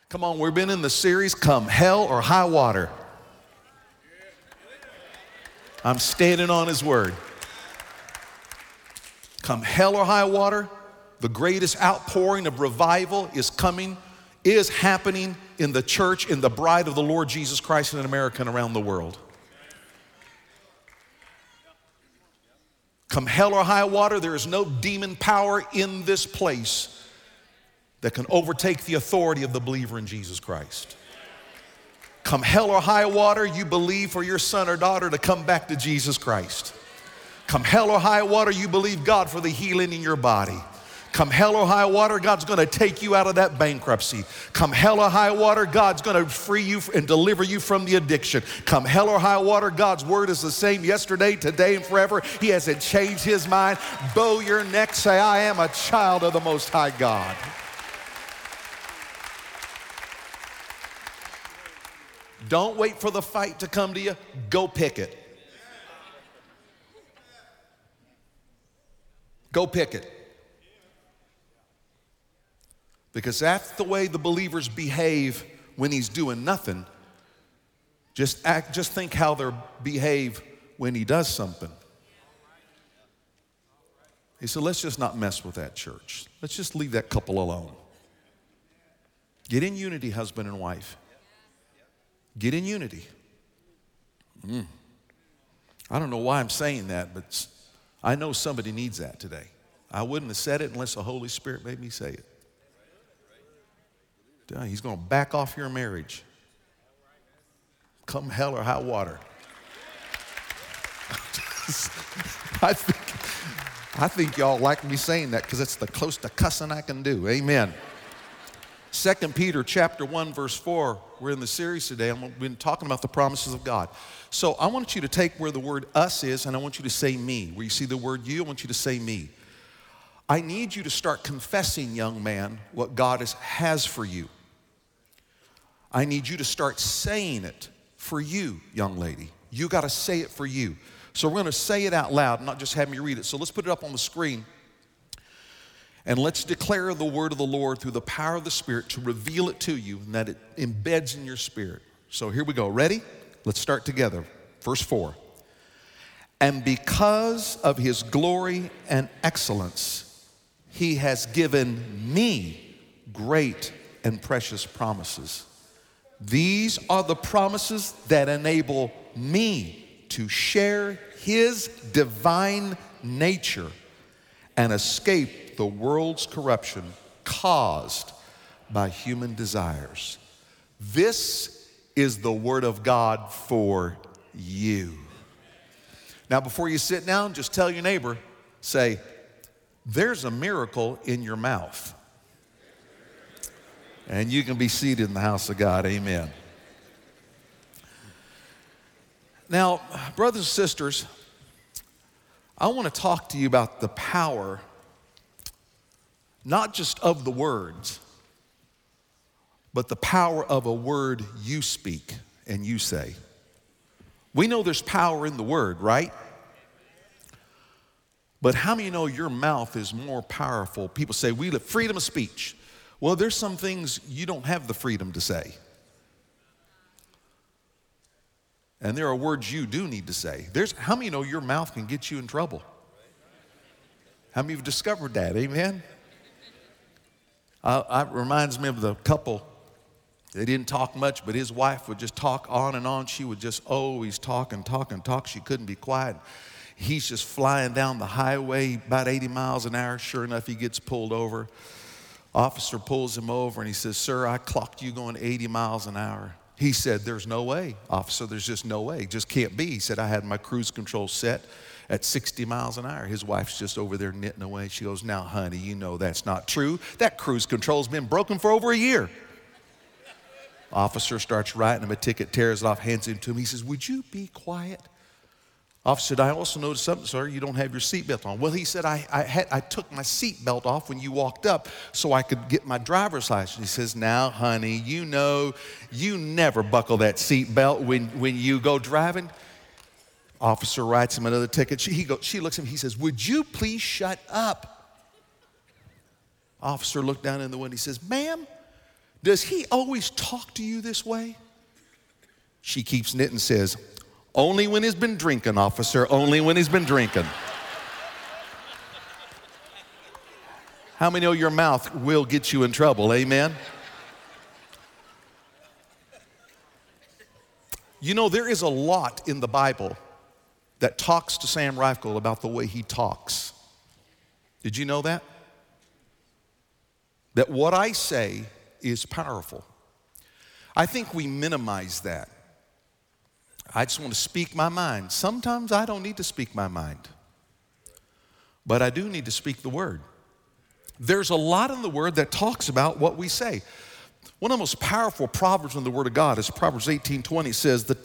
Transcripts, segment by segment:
Come on, we've been in the series, Come Hell or High Water. I'm standing on his word. Come hell or high water, the greatest outpouring of revival is happening in the church, in the bride of the Lord Jesus Christ in America and around the world. Come hell or high water, there is no demon power in this place that can overtake the authority of the believer in Jesus Christ. Come hell or high water, you believe for your son or daughter to come back to Jesus Christ. Come hell or high water, you believe God for the healing in your body. Come hell or high water, God's going to take you out of that bankruptcy. Come hell or high water, God's going to free you and deliver you from the addiction. Come hell or high water, God's word is the same yesterday, today, and forever. He hasn't changed his mind. Bow your neck, say, I am a child of the Most High God. Don't wait for the fight to come to you. Go pick it. Go pick it. Because that's the way the believers behave when he's doing nothing. Just think how they behave when he does something. He said, let's just not mess with that church. Let's just leave that couple alone. Get in unity, husband and wife. Get in unity. I don't know why I'm saying that, but I know somebody needs that today. I wouldn't have said it unless the Holy Spirit made me say it. He's going to back off your marriage. Come hell or high water. I think y'all like me saying that because it's the close to cussing I can do. Amen. 2 Peter chapter 1, verse 4, we're in the series today. I've been talking about the promises of God. So I want you to take where the word us is, and I want you to say me. Where you see the word you, I want you to say me. I need you to start confessing, young man, what God has for you. I need you to start saying it for you, young lady. You got to say it for you. So we're going to say it out loud, not just have me read it. So let's put it up on the screen. And let's declare the word of the Lord through the power of the Spirit to reveal it to you and that it embeds in your spirit. So here we go. Ready? Let's start together. Verse 4. And because of his glory and excellence, he has given me great and precious promises. These are the promises that enable me to share his divine nature and escape the world's corruption caused by human desires. This is the word of God for you. Now, before you sit down, just tell your neighbor, say, there's a miracle in your mouth. And you can be seated in the house of God. Amen. Now, brothers and sisters, I want to talk to you about the power, not just of the words, but the power of a word you speak and you say. We know there's power in the word, right? But how many know your mouth is more powerful? People say, we have freedom of speech. Well, there's some things you don't have the freedom to say. And there are words you do need to say. How many know your mouth can get you in trouble? How many have discovered that? Amen? It reminds me of the couple. They didn't talk much, but his wife would just talk on and on. She would just always talk and talk and talk. She couldn't be quiet. He's just flying down the highway about 80 miles an hour. Sure enough, he gets pulled over. Officer pulls him over and he says, sir, I clocked you going 80 miles an hour. He said, there's no way, officer, there's just no way. It just can't be. He said, I had my cruise control set at 60 miles an hour. His wife's just over there knitting away. She goes, now, honey, you know that's not true. That cruise control's been broken for over a year. Officer starts writing him a ticket, tears it off, hands it to him. He says, would you be quiet? Officer said, I also noticed something, sir. You don't have your seatbelt on. Well, he said, I took my seatbelt off when you walked up so I could get my driver's license. He says, now, honey, you know you never buckle that seatbelt when you go driving. Officer writes him another ticket. She looks at him. He says, would you please shut up? Officer looked down in the window. He says, ma'am, does he always talk to you this way? She keeps knitting and says, only when he's been drinking, officer, only when he's been drinking. How many know your mouth will get you in trouble, amen? You know, there is a lot in the Bible that talks to Sam Reifel about the way he talks. Did you know that? That what I say is powerful. I think we minimize that. I just want to speak my mind. Sometimes I don't need to speak my mind, but I do need to speak the word. There's a lot in the word that talks about what we say. One of the most powerful proverbs in the word of God is Proverbs 18:20. It says, the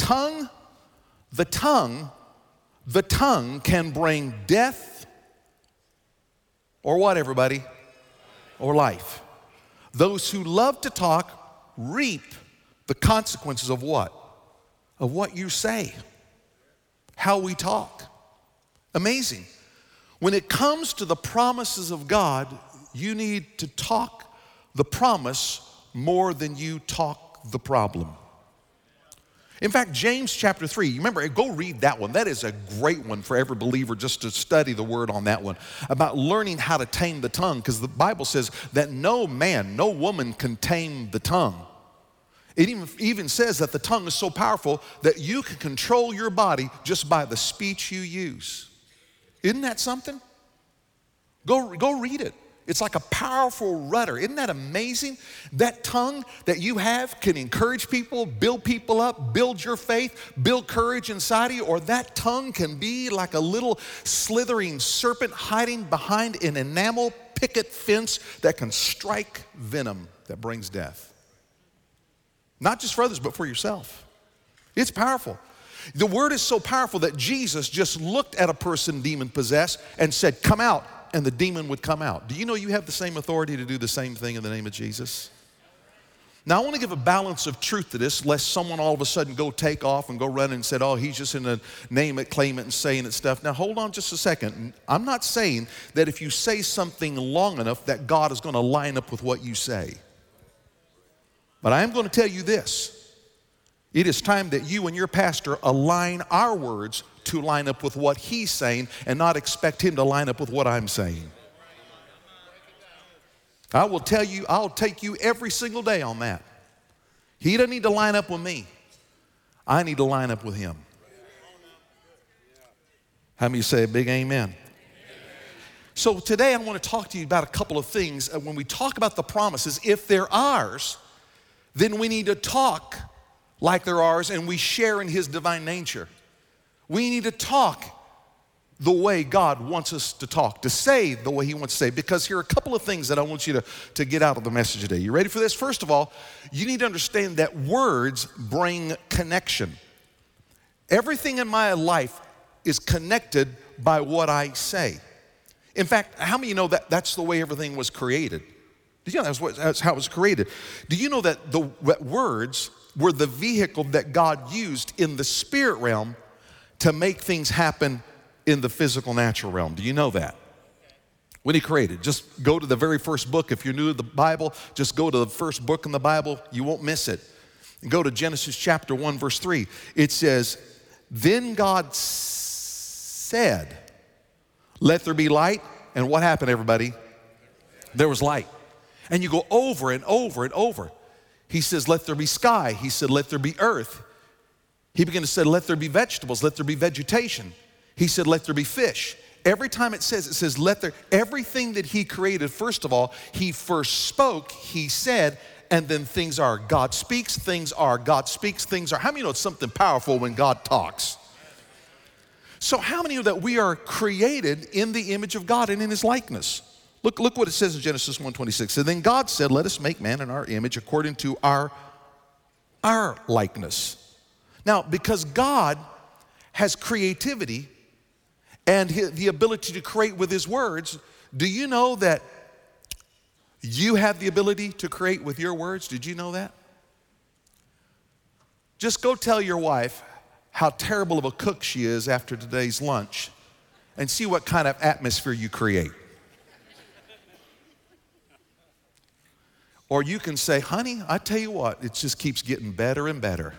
tongue can bring death or what, everybody? Or life. Those who love to talk reap the consequences of what? Of what you say, how we talk. Amazing. When it comes to the promises of God, you need to talk the promise more than you talk the problem. In fact, James chapter 3, you remember, go read that one. That is a great one for every believer just to study the word on that one, about learning how to tame the tongue, because the Bible says that no man, no woman can tame the tongue. It even says that the tongue is so powerful that you can control your body just by the speech you use. Isn't that something? Go read it. It's like a powerful rudder. Isn't that amazing? That tongue that you have can encourage people, build people up, build your faith, build courage inside of you, or that tongue can be like a little slithering serpent hiding behind an enamel picket fence that can strike venom that brings death. Not just for others, but for yourself. It's powerful. The word is so powerful that Jesus just looked at a person demon-possessed and said, come out, and the demon would come out. Do you know you have the same authority to do the same thing in the name of Jesus? Now, I want to give a balance of truth to this, lest someone all of a sudden go take off and go run and said, oh, he's just in a name it, claim it, and saying it stuff. Now, hold on just a second. I'm not saying that if you say something long enough that God is going to line up with what you say. But I am going to tell you this. It is time that you and your pastor align our words to line up with what he's saying and not expect him to line up with what I'm saying. I will tell you, I'll take you every single day on that. He doesn't need to line up with me. I need to line up with him. How many say a big amen? So today I want to talk to you about a couple of things. When we talk about the promises, if they're ours, then we need to talk like they're ours and we share in his divine nature. We need to talk the way God wants us to talk, to say the way he wants to say, because here are a couple of things that I want you to get out of the message today. You ready for this? First of all, you need to understand that words bring connection. Everything in my life is connected by what I say. In fact, how many of you know that that's the way everything was created? Did you know that's how it was created? Do you know that that words were the vehicle that God used in the spirit realm to make things happen in the physical natural realm? Do you know that? When he created, just go to the very first book. If you're new to the Bible, just go to the first book in the Bible. You won't miss it. And go to Genesis chapter 1, verse 3. It says, then God said, let there be light. And what happened, everybody? There was light. And you go over and over and over. He says, let there be sky. He said, let there be earth. He began to say, let there be vegetables, let there be vegetation. He said, let there be fish. Every time it says, let there, everything that he created, first of all, he first spoke, he said, and then things are. God speaks, things are. God speaks, things are. How many know it's something powerful when God talks? So how many know that we are created in the image of God and in his likeness? Look what it says in Genesis 1:26. And then God said, let us make man in our image according to our likeness. Now, because God has creativity and the ability to create with his words, do you know that you have the ability to create with your words? Did you know that? Just go tell your wife how terrible of a cook she is after today's lunch and see what kind of atmosphere you create. Or you can say, honey, I tell you what, it just keeps getting better and better.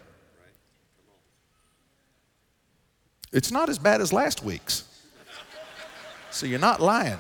It's not as bad as last week's. So you're not lying.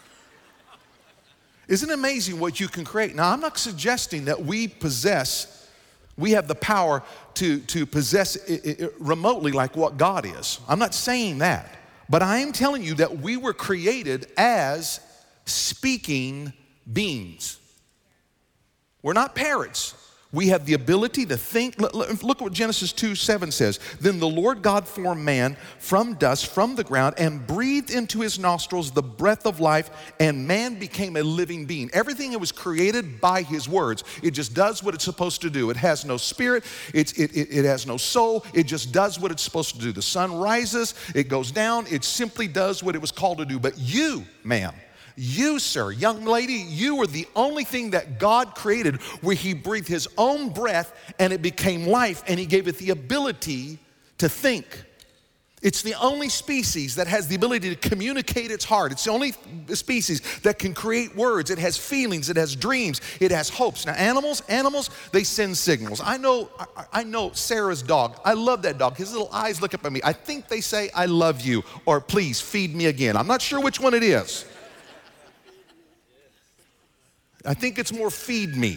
Isn't it amazing what you can create? Now, I'm not suggesting that we have the power to possess it remotely like what God is. I'm not saying that. But I am telling you that we were created as speaking beings. We're not parrots. We have the ability to think. Look at what Genesis 2:7 says. Then the Lord God formed man from dust, from the ground, and breathed into his nostrils the breath of life, and man became a living being. Everything that was created by his words. It just does what it's supposed to do. It has no spirit. It has no soul. It just does what it's supposed to do. The sun rises. It goes down. It simply does what it was called to do. But you, ma'am, you, sir, young lady, you are the only thing that God created where he breathed his own breath and it became life and he gave it the ability to think. It's the only species that has the ability to communicate its heart. It's the only species that can create words. It has feelings, it has dreams, it has hopes. Now animals, they send signals. I know Sarah's dog. I love that dog. His little eyes look up at me. I think they say, I love you, or please feed me again. I'm not sure which one it is. I think it's more feed me.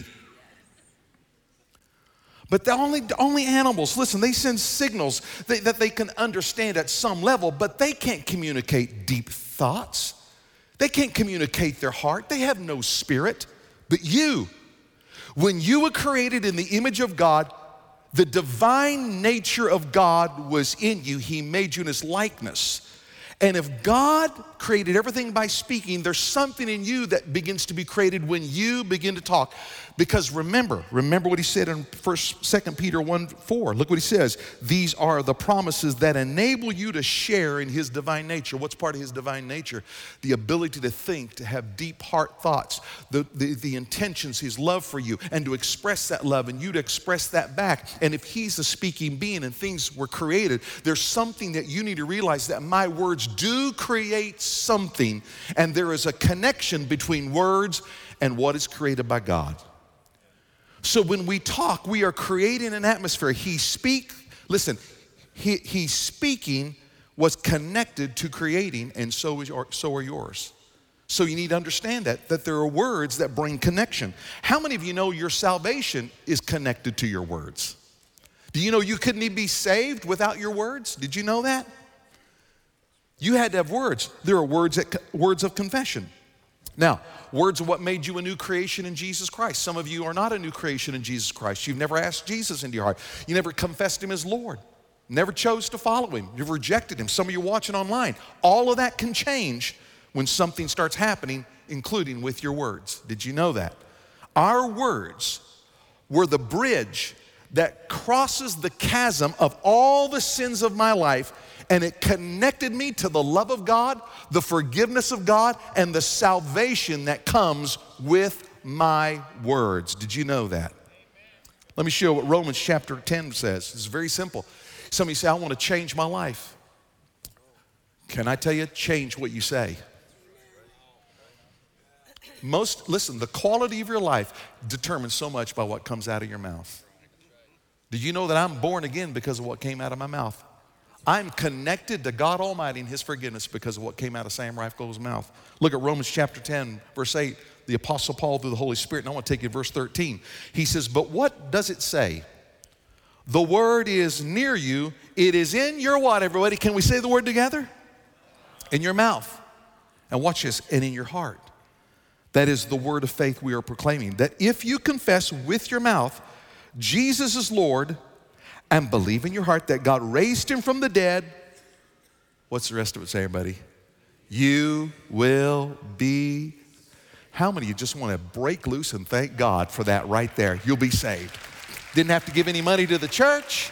But the only animals, listen, they send signals that they can understand at some level, but they can't communicate deep thoughts. They can't communicate their heart. They have no spirit. But you, when you were created in the image of God, the divine nature of God was in you. He made you in his likeness. And if God created everything by speaking, there's something in you that begins to be created when you begin to talk. Because remember what he said in 2 Peter 1:4. Look what he says. These are the promises that enable you to share in his divine nature. What's part of his divine nature? The ability to think, to have deep heart thoughts, the intentions, his love for you, and to express that love and you to express that back. And if he's a speaking being and things were created, there's something that you need to realize, that my words do create something, and there is a connection between words and what is created by God. So when we talk, we are creating an atmosphere. He's speaking was connected to creating, and so are yours. So you need to understand that there are words that bring connection. How many of you know your salvation is connected to your words? Do you know you couldn't even be saved without your words? Did you know that? You had to have words. There are words of confession. Now, words of what made you a new creation in Jesus Christ. Some of you are not a new creation in Jesus Christ. You've never asked Jesus into your heart. You never confessed him as Lord. Never chose to follow him. You've rejected him. Some of you watching online. All of that can change when something starts happening, including with your words. Did you know that? Our words were the bridge that crosses the chasm of all the sins of my life, and it connected me to the love of God, the forgiveness of God, and the salvation that comes with my words. Did you know that? Let me show you what Romans chapter 10 says. It's very simple. Some of you say, I want to change my life. Can I tell you, change what you say. Listen, the quality of your life determines so much by what comes out of your mouth. Did you know that I'm born again because of what came out of my mouth? I'm connected to God Almighty and his forgiveness because of what came out of Sam Rifko's mouth. Look at Romans chapter 10, verse 8, the Apostle Paul through the Holy Spirit. And I want to take you to verse 13. He says, but what does it say? The word is near you. It is in your what, everybody? Can we say the word together? In your mouth. And watch this, and in your heart. That is the word of faith we are proclaiming. That if you confess with your mouth Jesus is Lord, and believe in your heart that God raised him from the dead, what's the rest of it say, everybody? You will be. How many of you just want to break loose and thank God for that right there? You'll be saved. Didn't have to give any money to the church.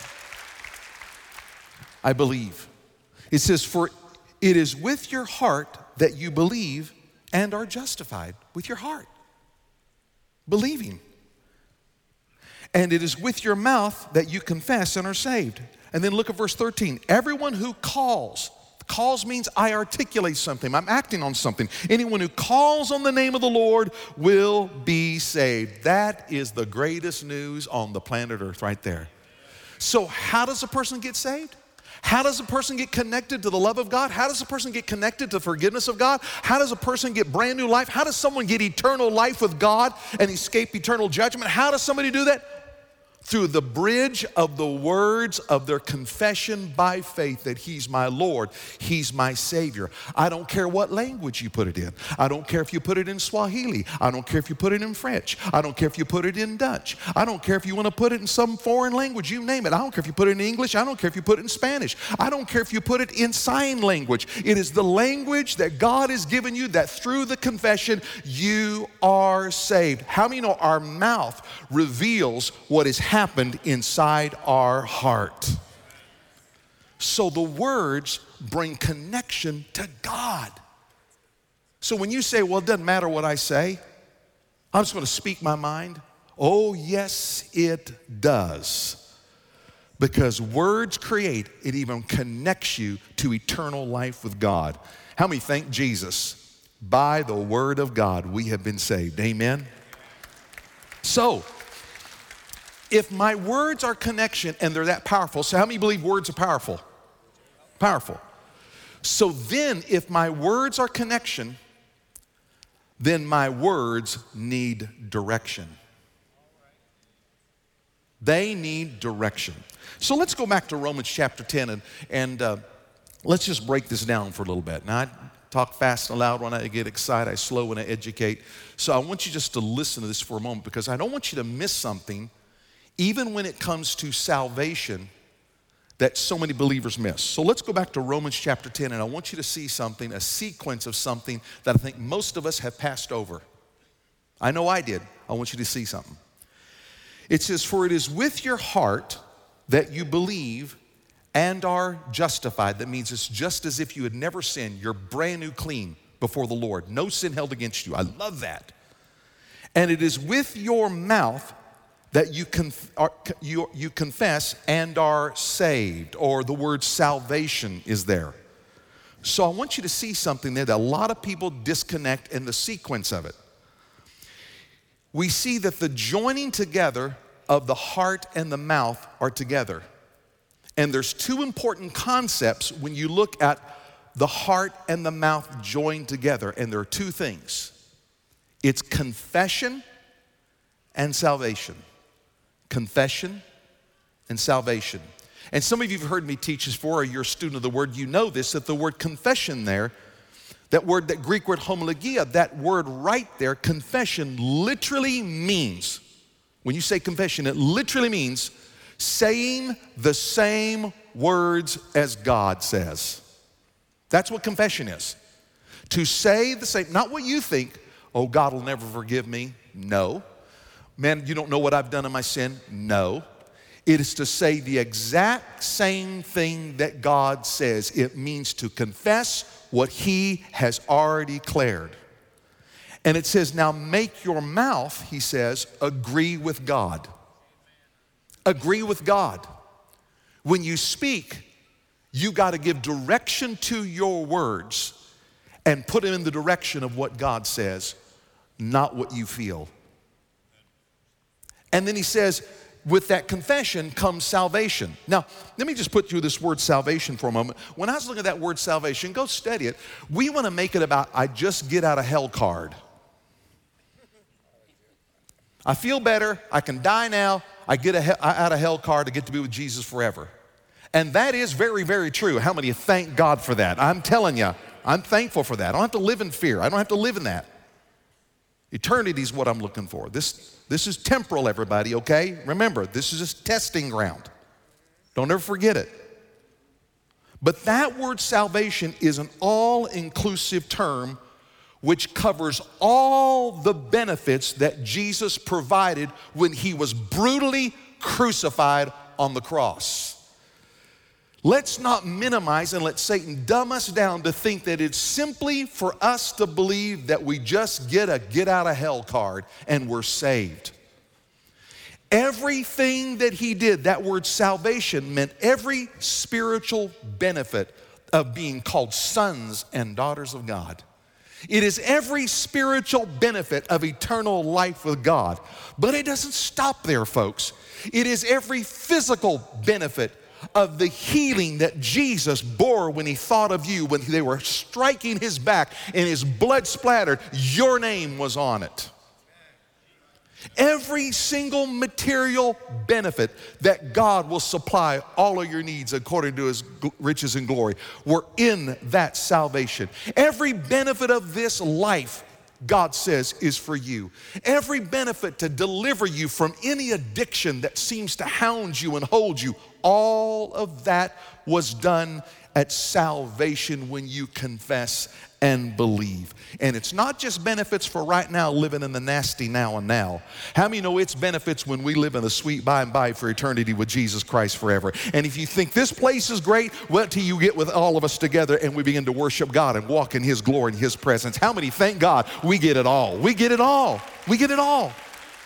I believe. It says, for it is with your heart that you believe and are justified. With your heart. Believing. And it is with your mouth that you confess and are saved. And then look at verse 13. Everyone who calls calls means I articulate something. I'm acting on something. Anyone who calls on the name of the Lord will be saved. That is the greatest news on the planet Earth right there. So how does a person get saved? How does a person get connected to the love of God? How does a person get connected to the forgiveness of God? How does a person get brand new life? How does someone get eternal life with God and escape eternal judgment? How does somebody do that? Through the bridge of the words of their confession by faith that He's my Lord, He's my Savior. I don't care what language you put it in. I don't care if you put it in Swahili. I don't care if you put it in French. I don't care if you put it in Dutch. I don't care if you want to put it in some foreign language, you name it. I don't care if you put it in English. I don't care if you put it in Spanish. I don't care if you put it in sign language. It is the language that God has given you that through the confession you are saved. How many know our mouth reveals what is happened inside our heart? So the words bring connection to God. So when you say, well, it doesn't matter what I say, I'm just going to speak my mind. Oh, yes, it does. Because words create, it even connects you to eternal life with God. How many thank Jesus? By the word of God, we have been saved. Amen? So, if my words are connection and they're that powerful, so how many believe words are powerful? Powerful. So then if my words are connection, then my words need direction. They need direction. So let's go back to Romans chapter 10 and let's just break this down for a little bit. Now I talk fast and loud when I get excited. I slow when I educate. So I want you just to listen to this for a moment because I don't want you to miss something even when it comes to salvation that so many believers miss. So let's go back to Romans chapter 10, and I want you to see something, a sequence of something that I think most of us have passed over. I know I did. I want you to see something. It says, for it is with your heart that you believe and are justified. That means it's just as if you had never sinned. You're brand new clean before the Lord. No sin held against you. I love that. And it is with your mouth that you confess and are saved, or the word salvation is there. So I want you to see something there that a lot of people disconnect in the sequence of it. We see that the joining together of the heart and the mouth are together. And there's two important concepts when you look at the heart and the mouth joined together, and there are two things. It's confession and salvation. Confession and salvation. And some of you have heard me teach this before, or you're a student of the word, you know this, that the word confession there, that word, that Greek word homologia, that word right there, confession, literally means, when you say confession, it literally means saying the same words as God says. That's what confession is. To say the same, not what you think, oh, God will never forgive me. No. Man, you don't know what I've done in my sin. No. It is to say the exact same thing that God says. It means to confess what He has already declared. And it says, now make your mouth, He says, agree with God. Agree with God. When you speak, you got to give direction to your words and put them in the direction of what God says, not what you feel. And then He says, with that confession comes salvation. Now, let me just put through this word salvation for a moment. When I was looking at that word salvation, go study it. We want to make it about, I just get out of hell card. I feel better, I can die now, I get out of hell card to get to be with Jesus forever. And that is very, very true. How many of you thank God for that? I'm telling you, I'm thankful for that. I don't have to live in fear. I don't have to live in that. Eternity is what I'm looking for. This is temporal, everybody, okay? Remember, this is just testing ground. Don't ever forget it. But that word salvation is an all-inclusive term which covers all the benefits that Jesus provided when He was brutally crucified on the cross. Let's not minimize and let Satan dumb us down to think that it's simply for us to believe that we just get a get out of hell card and we're saved. Everything that He did, that word salvation meant every spiritual benefit of being called sons and daughters of God. It is every spiritual benefit of eternal life with God. But it doesn't stop there, folks. It is every physical benefit of the healing that Jesus bore when he thought of you, when they were striking his back and his blood splattered, your name was on it. Every single material benefit that God will supply all of your needs according to his riches and glory were in that salvation. Every benefit of this life, God says, is for you. Every benefit to deliver you from any addiction that seems to hound you and hold you, all of that was done at salvation when you confess and believe. And it's not just benefits for right now, living in the nasty now and now. How many know it's benefits when we live in the sweet by and by for eternity with Jesus Christ forever? And if you think this place is great, wait till you get with all of us together and we begin to worship God and walk in his glory and his presence. How many thank God we get it all? We get it all. We get it all.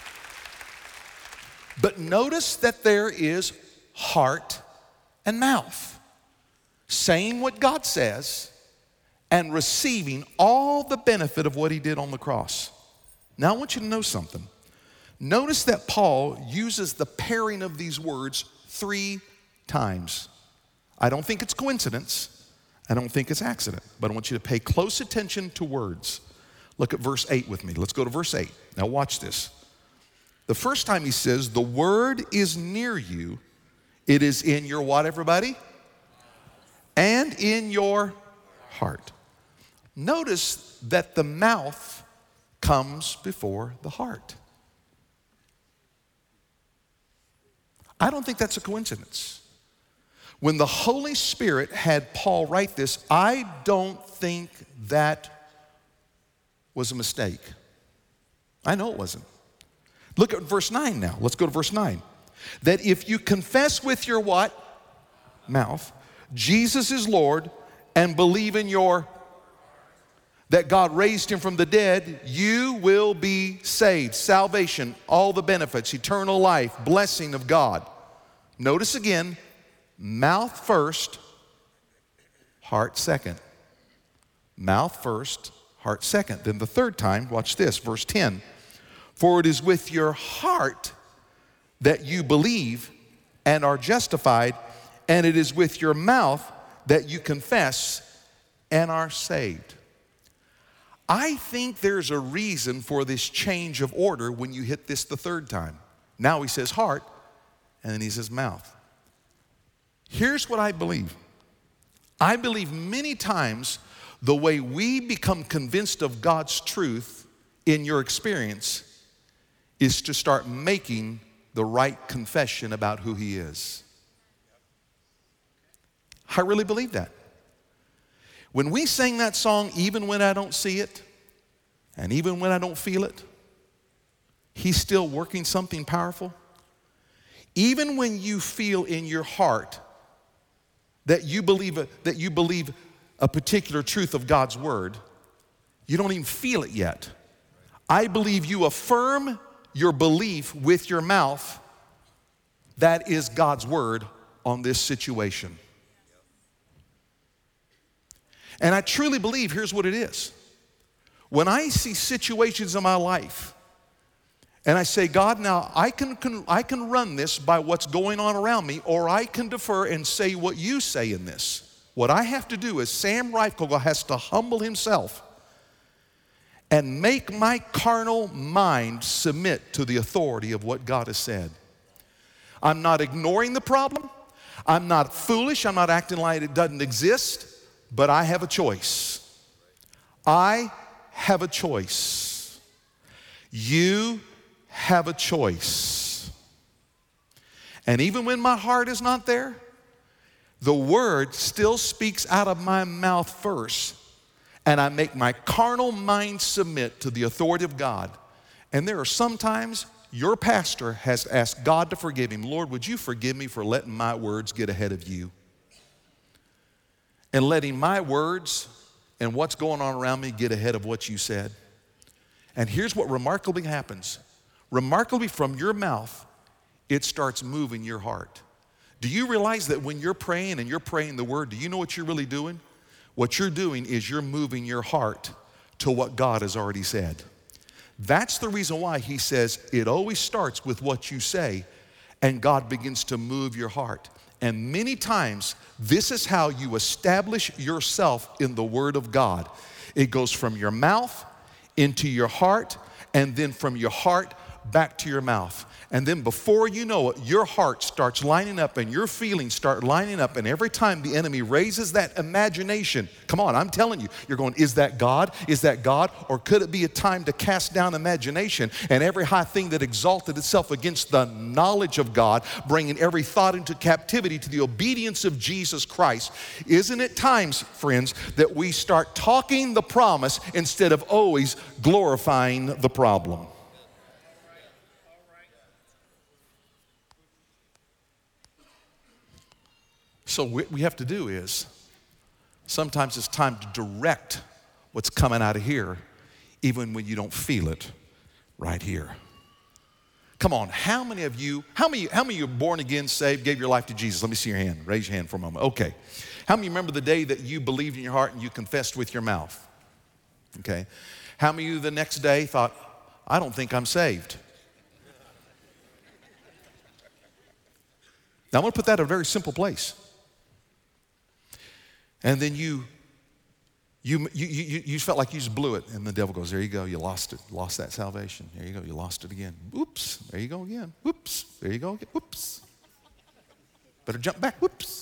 But notice that there is heart and mouth. Saying what God says and receiving all the benefit of what he did on the cross. Now I want you to know something. Notice that Paul uses the pairing of these words 3 times. I don't think it's coincidence. I don't think it's accident. But I want you to pay close attention to words. Look at verse 8 with me. Let's go to verse 8. Now watch this. The first time he says, the word is near you. It is in your what, everybody? And in your heart. Notice that the mouth comes before the heart. I don't think that's a coincidence. When the Holy Spirit had Paul write this, I don't think that was a mistake. I know it wasn't. Look at verse 9 now. Let's go to verse 9. That if you confess with your what? Mouth. Jesus is Lord, and believe in your that God raised him from the dead, you will be saved. Salvation, all the benefits, eternal life, blessing of God. Notice again, mouth first, heart second. Mouth first, heart second. Then the third time, watch this, verse 10. For it is with your heart that you believe and are justified, and it is with your mouth that you confess and are saved. I think there's a reason for this change of order when you hit this the third time. Now he says heart, and then he says mouth. Here's what I believe. I believe many times the way we become convinced of God's truth in your experience is to start making the right confession about who he is. I really believe that. When we sing that song, even when I don't see it, and even when I don't feel it, he's still working something powerful. Even when you feel in your heart that you believe a particular truth of God's word, you don't even feel it yet. I believe you affirm your belief with your mouth. That is God's word on this situation. And I truly believe, here's what it is. When I see situations in my life, and I say, God, now I can run this by what's going on around me, or I can defer and say what you say in this. What I have to do is Sam Reifkogel has to humble himself and make my carnal mind submit to the authority of what God has said. I'm not ignoring the problem. I'm not foolish. I'm not acting like it doesn't exist. But I have a choice. I have a choice. You have a choice. And even when my heart is not there, the word still speaks out of my mouth first, and I make my carnal mind submit to the authority of God. And there are sometimes your pastor has asked God to forgive him. Lord, would you forgive me for letting my words get ahead of you? And letting my words and what's going on around me get ahead of what you said. And here's what remarkably happens. Remarkably, from your mouth, it starts moving your heart. Do you realize that when you're praying and you're praying the word, do you know what you're really doing? What you're doing is you're moving your heart to what God has already said. That's the reason why he says it always starts with what you say, and God begins to move your heart. And many times, this is how you establish yourself in the Word of God. It goes from your mouth into your heart, and then from your heart back to your mouth. And then before you know it, your heart starts lining up and your feelings start lining up. And every time the enemy raises that imagination, come on, I'm telling you, you're going, is that God? Is that God? Or could it be a time to cast down imagination and every high thing that exalted itself against the knowledge of God, bringing every thought into captivity to the obedience of Jesus Christ? Isn't it times, friends, that we start talking the promise instead of always glorifying the problem? So what we have to do is, sometimes it's time to direct what's coming out of here, even when you don't feel it right here. Come on, how many of you are born again, saved, gave your life to Jesus? Let me see your hand. Raise your hand for a moment. Okay. How many remember the day that you believed in your heart and you confessed with your mouth? Okay. How many of you the next day thought, I don't think I'm saved? Now, I'm going to put that in a very simple place. And then you felt like you just blew it, and the devil goes, there you go, you lost it, lost that salvation. There you go, you lost it again. Whoops, there you go again. Whoops, there you go again. Whoops. Better jump back, whoops.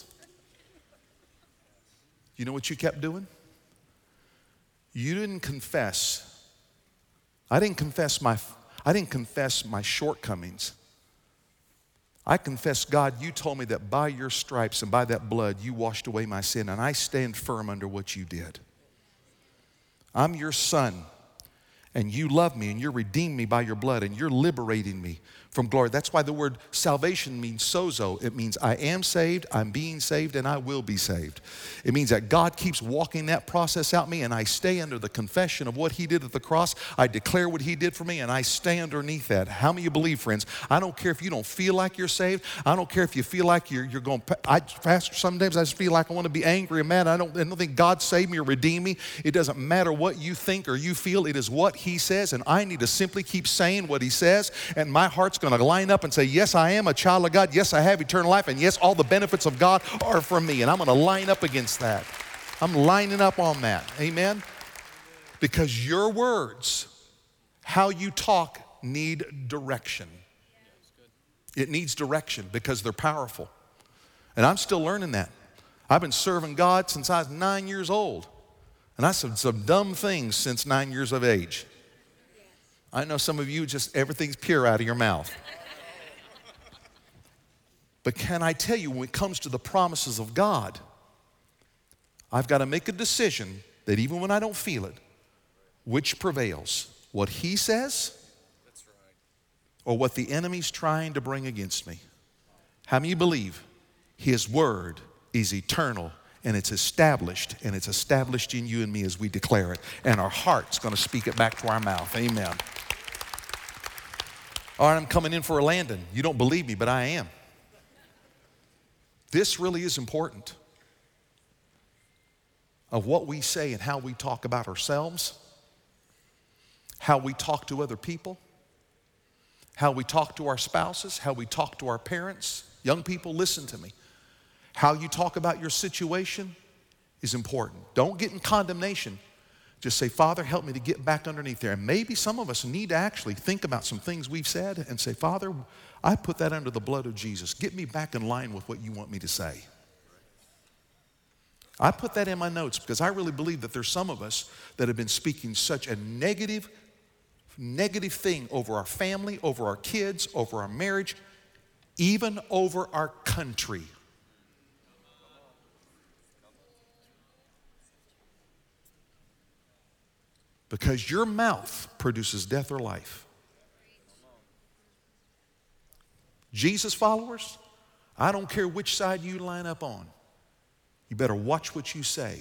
You know what you kept doing? You didn't confess. I didn't confess my shortcomings. I confess, God, you told me that by your stripes and by that blood, you washed away my sin, and I stand firm under what you did. I'm your son, and you love me, and you redeemed me by your blood, and you're liberating me from glory. That's why the word salvation means sozo. It means I am saved, I'm being saved, and I will be saved. It means that God keeps walking that process out me, and I stay under the confession of what he did at the cross. I declare what he did for me, and I stay underneath that. How many of you believe, friends? I don't care if you don't feel like you're saved. I don't care if you feel like you're going, Pastor, sometimes I just feel like I want to be angry and mad. I don't think God saved me or redeemed me. It doesn't matter what you think or you feel. It is what he says, and I need to simply keep saying what he says, and my heart's going to line up and say, yes, I am a child of God. Yes, I have eternal life. And yes, all the benefits of God are for me. And I'm going to line up against that. I'm lining up on that. Amen? Because your words, how you talk, need direction. It needs direction because they're powerful. And I'm still learning that. I've been serving God since I was 9 years old. And I said some dumb things since 9 years of age. I know some of you, just everything's pure out of your mouth. But can I tell you, when it comes to the promises of God, I've got to make a decision that even when I don't feel it, which prevails? What he says or what the enemy's trying to bring against me? How many of you believe his word is eternal and it's established in you and me as we declare it, and our heart's going to speak it back to our mouth? Amen. All right, I'm coming in for a landing. You don't believe me, but I am. This really is important of what we say and how we talk about ourselves, how we talk to other people, how we talk to our spouses, how we talk to our parents. Young people, listen to me. How you talk about your situation is important. Don't get in condemnation. Just say, Father, help me to get back underneath there. And maybe some of us need to actually think about some things we've said and say, Father, I put that under the blood of Jesus. Get me back in line with what you want me to say. I put that in my notes because I really believe that there's some of us that have been speaking such a negative thing over our family, over our kids, over our marriage, even over our country. Because your mouth produces death or life. Jesus followers, I don't care which side you line up on. You better watch what you say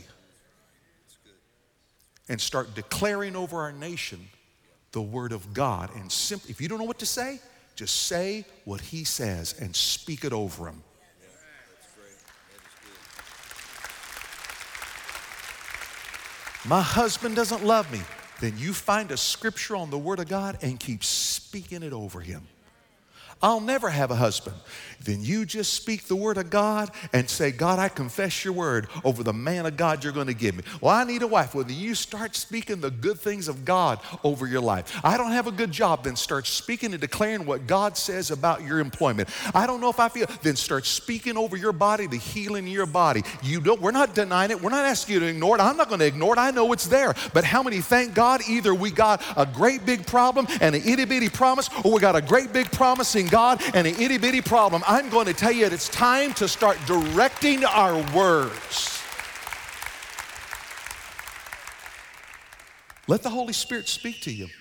and start declaring over our nation the word of God. And simply, if you don't know what to say, just say what he says and speak it over him. My husband doesn't love me. Then you find a scripture on the Word of God and keep speaking it over him. I'll never have a husband. Then you just speak the word of God and say, God, I confess your word over the man of God you're going to give me. Well, I need a wife. Well, then you start speaking the good things of God over your life. I don't have a good job. Then start speaking and declaring what God says about your employment. I don't know if I feel. Then start speaking over your body, the healing in your body. We're not denying it. We're not asking you to ignore it. I'm not going to ignore it. I know it's there. But how many thank God either we got a great big problem and an itty bitty promise, or we got a great big promise in God and an itty bitty problem. I'm going to tell you it's time to start directing our words. Let the Holy Spirit speak to you.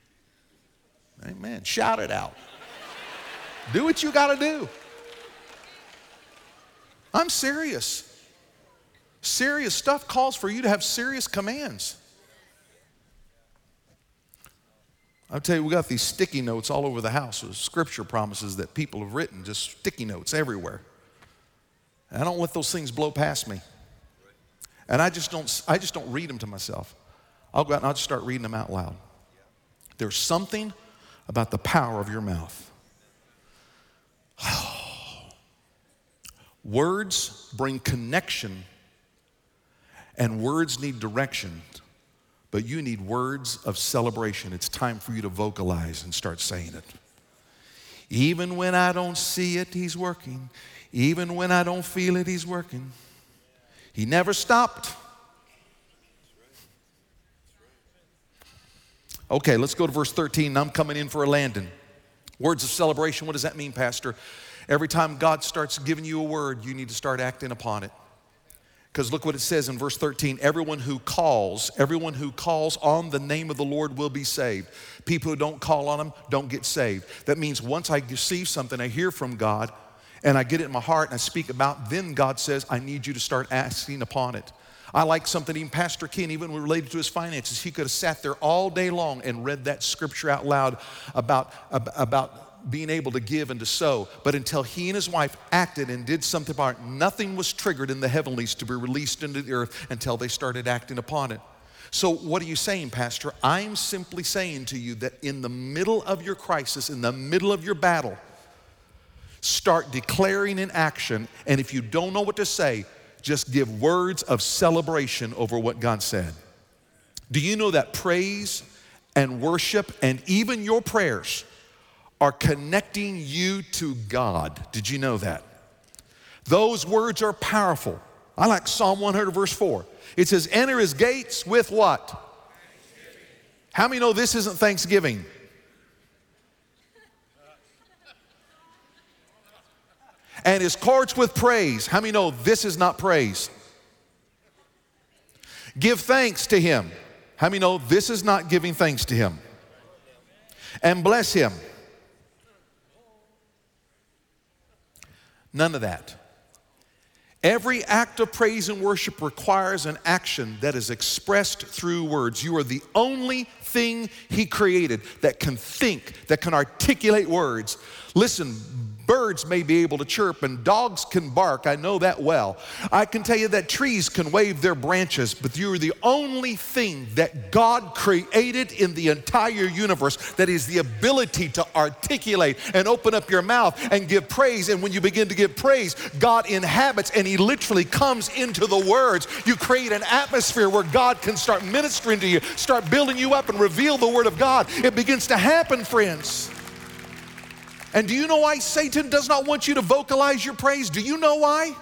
Amen. Shout it out. Do what you got to do. I'm serious. Serious stuff calls for you to have serious commands. I'll tell you, we got these sticky notes all over the house with scripture promises that people have written, just sticky notes everywhere. And I don't let those things blow past me. And I just don't read them to myself. I'll go out and I'll just start reading them out loud. There's something about the power of your mouth. Words bring connection, and words need direction. But you need words of celebration. It's time for you to vocalize and start saying it. Even when I don't see it, he's working. Even when I don't feel it, he's working. He never stopped. Okay, let's go to verse 13. I'm coming in for a landing. Words of celebration, what does that mean, Pastor? Every time God starts giving you a word, you need to start acting upon it. Because look what it says in verse 13, everyone who calls on the name of the Lord will be saved. People who don't call on him don't get saved. That means once I receive something, I hear from God, and I get it in my heart and I speak about, then God says, I need you to start acting upon it. I like something even Pastor Ken, even related to his finances, he could have sat there all day long and read that scripture out loud about being able to give and to sow. But until he and his wife acted and did something about it, nothing was triggered in the heavenlies to be released into the earth until they started acting upon it. So what are you saying, Pastor? I'm simply saying to you that in the middle of your crisis, in the middle of your battle, start declaring in action. And if you don't know what to say, just give words of celebration over what God said. Do you know that praise and worship and even your prayers are connecting you to God? Did you know that? Those words are powerful. I like Psalm 100 verse 4. It says, enter his gates with what? How many know this isn't Thanksgiving? And his courts with praise. How many know this is not praise? Give thanks to him. How many know this is not giving thanks to him? And bless him. None of that. Every act of praise and worship requires an action that is expressed through words. You are the only thing he created that can think, that can articulate words. Listen, birds may be able to chirp and dogs can bark. I know that well. I can tell you that trees can wave their branches, but you are the only thing that God created in the entire universe that is the ability to articulate and open up your mouth and give praise. And when you begin to give praise, God inhabits and he literally comes into the words. You create an atmosphere where God can start ministering to you, start building you up and reveal the word of God. It begins to happen, friends. And do you know why Satan does not want you to vocalize your praise? Do you know why?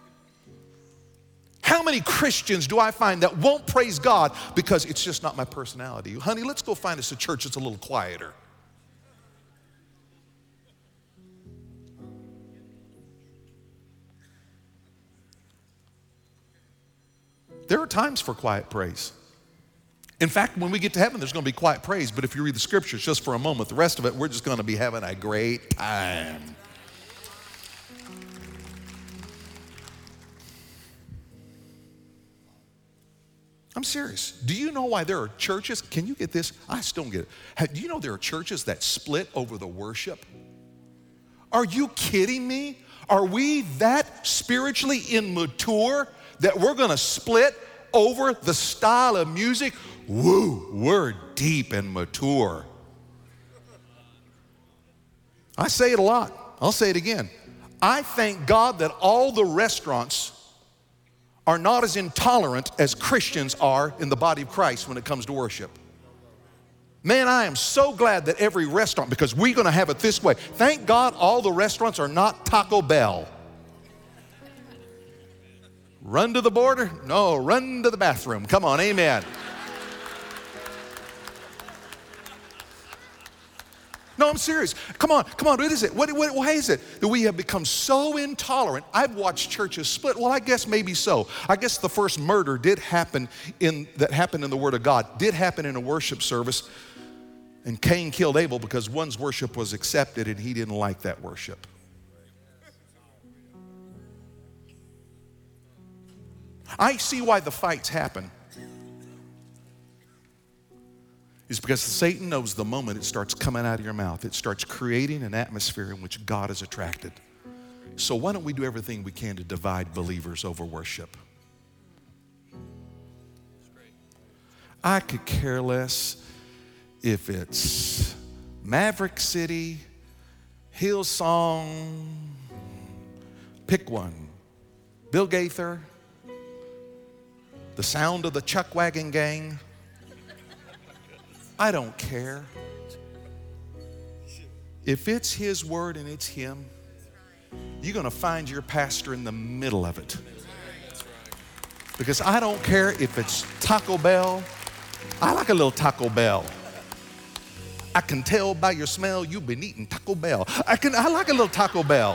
How many Christians do I find that won't praise God because it's just not my personality? Honey, let's go find us a church that's a little quieter. There are times for quiet praise. In fact, when we get to heaven, there's going to be quiet praise, but if you read the scriptures just for a moment, the rest of it, we're just going to be having a great time. I'm serious. Do you know why there are churches? Can you get this? I still don't get it. Do you know there are churches that split over the worship? Are you kidding me? Are we that spiritually immature that we're going to split over the style of music, woo, we're deep and mature. I say it a lot. I'll say it again. I thank God that all the restaurants are not as intolerant as Christians are in the body of Christ when it comes to worship. Man, I am so glad that every restaurant, because we're going to have it this way. Thank God all the restaurants are not Taco Bell. Run to the border? No, run to the bathroom. Come on, amen. No, I'm serious. Come on. What is it? Why is it that we have become so intolerant? I've watched churches split. Well, I guess maybe so. I guess the first murder that happened in the Word of God did happen in a worship service. And Cain killed Abel because one's worship was accepted and he didn't like that worship. I see why the fights happen. It's because Satan knows the moment it starts coming out of your mouth, it starts creating an atmosphere in which God is attracted. So why don't we do everything we can to divide believers over worship? I could care less if it's Maverick City, Hillsong, pick one, Bill Gaither, the sound of the Chuck Wagon Gang. I don't care. If it's His word and it's Him, you're going to find your pastor in the middle of it. Because I don't care if it's Taco Bell. I like a little Taco Bell. I can tell by your smell you've been eating Taco Bell. I like a little Taco Bell.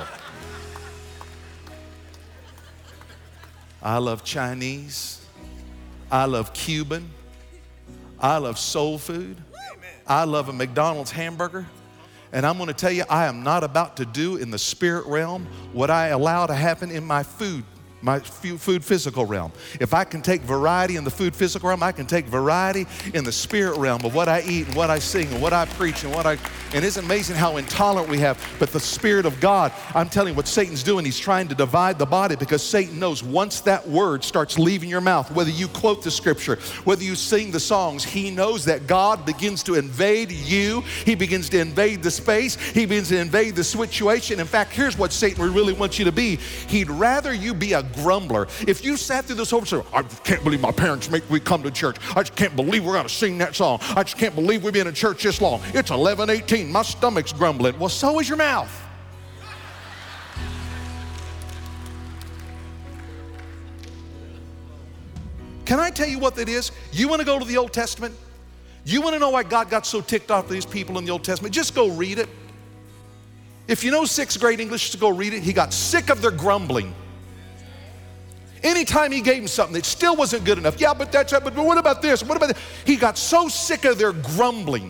I love Chinese. I love Cuban. I love soul food. I love a McDonald's hamburger. And I'm going to tell you, I am not about to do in the spirit realm what I allow to happen in my food physical realm. If I can take variety in the food physical realm, I can take variety in the spirit realm of what I eat and what I sing and what I preach and and it's amazing how intolerant we have. But the Spirit of God, I'm telling you what Satan's doing, he's trying to divide the body, because Satan knows once that word starts leaving your mouth, whether you quote the scripture, whether you sing the songs, he knows that God begins to invade you. He begins to invade the space. He begins to invade the situation. In fact, here's what Satan really wants you to be. He'd rather you be a grumbler. If you sat through this whole service, I can't believe my parents make me come to church. I just can't believe we're going to sing that song. I just can't believe we've been in church this long. It's 11:18. My stomach's grumbling. Well, so is your mouth. Can I tell you what that is? You want to go to the Old Testament? You want to know why God got so ticked off at these people in the Old Testament? Just go read it. If you know 6th grade English, just go read it. He got sick of their grumbling. Anytime he gave them something, it still wasn't good enough. Yeah, but what about this? What about that? He got so sick of their grumbling.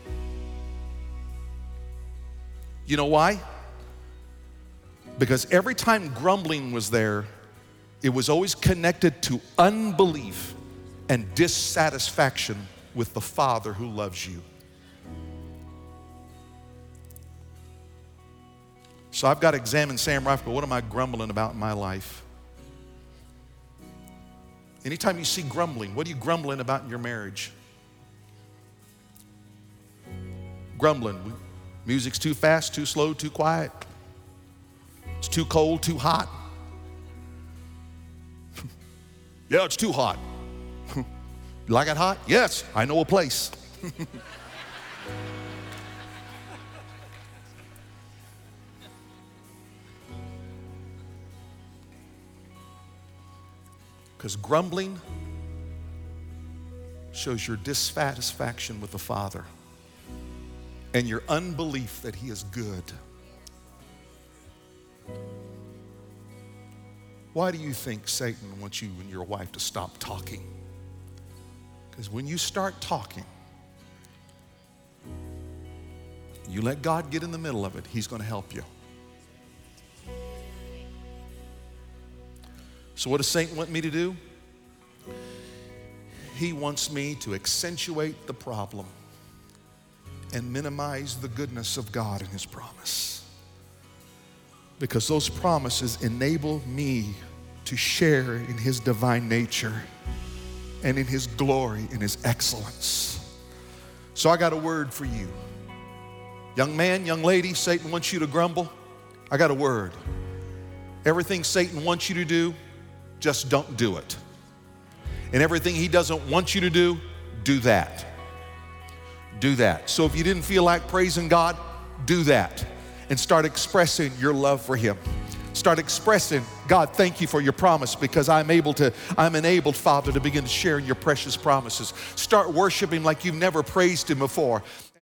You know why? Because every time grumbling was there, it was always connected to unbelief and dissatisfaction with the Father who loves you. So I've got to examine Sam Rifle. What am I grumbling about in my life? Anytime you see grumbling, what are you grumbling about in your marriage? Grumbling. Music's too fast, too slow, too quiet. It's too cold, too hot. Yeah, it's too hot. You like it hot? Yes, I know a place. Because grumbling shows your dissatisfaction with the Father and your unbelief that He is good. Why do you think Satan wants you and your wife to stop talking? Because when you start talking, you let God get in the middle of it, He's going to help you. So what does Satan want me to do? He wants me to accentuate the problem and minimize the goodness of God and His promise. Because those promises enable me to share in His divine nature. and in his glory, in his excellence. So I got a word for you. Young man, young lady, Satan wants you to grumble. I got a word. Everything Satan wants you to do, just don't do it. And everything he doesn't want you to do, do that. Do that. So if you didn't feel like praising God, do that and start expressing your love for him. Start expressing, God, thank you for your promise, because I'm enabled, Father, to begin to share in your precious promises. Start worshiping like you've never praised him before.